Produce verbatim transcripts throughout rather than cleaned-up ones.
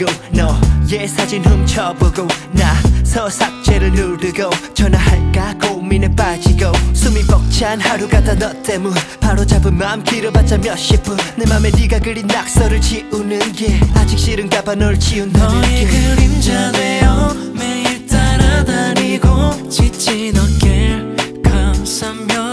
그리고 너의 사진 훔쳐보고 나서 삭제를 누르고 전화할까 고민에 빠지고 숨이 벅찬 하루가 다 너 때문 바로 잡은 마음 길어봤자 몇십 분 내 맘에 네가 그린 낙서를 지우는 게 아직 싫은가 봐 널 지운다는 게 너의 그림자 되어 매일 따라다니고 지친 어깨를 감싸며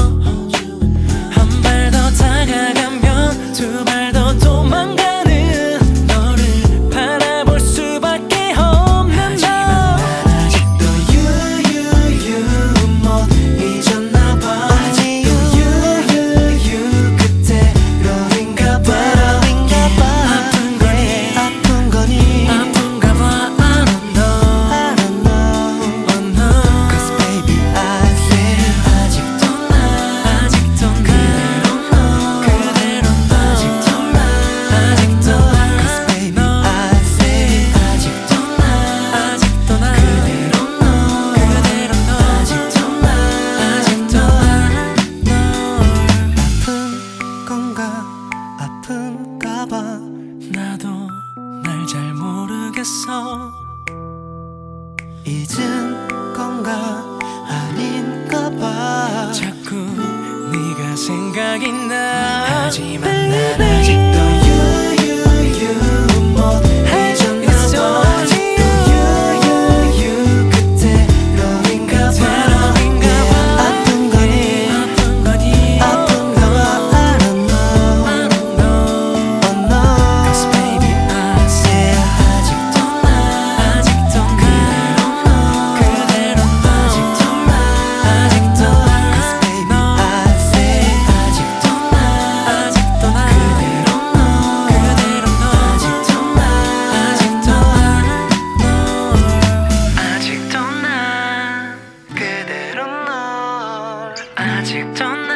한 발 더 다가가면 두 발 더 도망가는 너를 바라볼 수밖에 없는 너 아직도 유유유 못 잊었나 봐 아직도 유유유 그때로인가 봐 아픈 거니 아픈 거니 아픈가 봐 I don't know I don't know Oh no Cause baby I feel 아직도 나 아직도 그대로 너 그대로 너 아직도 나 아직도 나 Cause baby I feel 아직도 나 아직도 나 그대로 너 그대로 너 아직도 나 아직도 나널 아픈 건가 아픈가 봐 나도 날 잘 모르겠어 잊은 건가 아닌가 봐 자꾸 네가 생각이 나 하지만 난 Baby. 아직도 유유유 못 잊었나 봐 아직도 유유유 그때로인가 봐 아픈 거니 아픈 거니 아픈가 봐 I don't know I don't know Oh no Cause baby I say 아직도 나 아직도 나 그대로 너 아직도 나 아직도 나 Baby I feel 아직도 나 아직도 나 그대로 너 그대로 너 아직도 나 아직도 나널 아직도 나 그대로 널 아직도 나